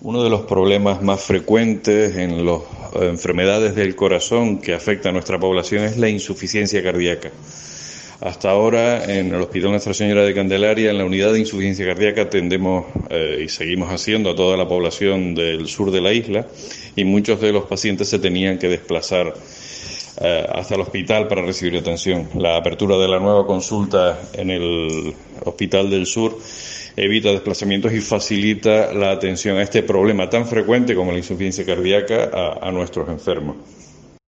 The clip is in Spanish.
Uno de los problemas más frecuentes en las enfermedades del corazón que afecta a nuestra población es la insuficiencia cardíaca. Hasta ahora, en el Hospital Nuestra Señora de Candelaria, en la unidad de insuficiencia cardíaca, atendemos y seguimos haciendo a toda la población del sur de la isla, y muchos de los pacientes se tenían que desplazar hasta el hospital para recibir atención. La apertura de la nueva consulta en el Hospital del Sur evita desplazamientos y facilita la atención a este problema tan frecuente como la insuficiencia cardíaca a nuestros enfermos.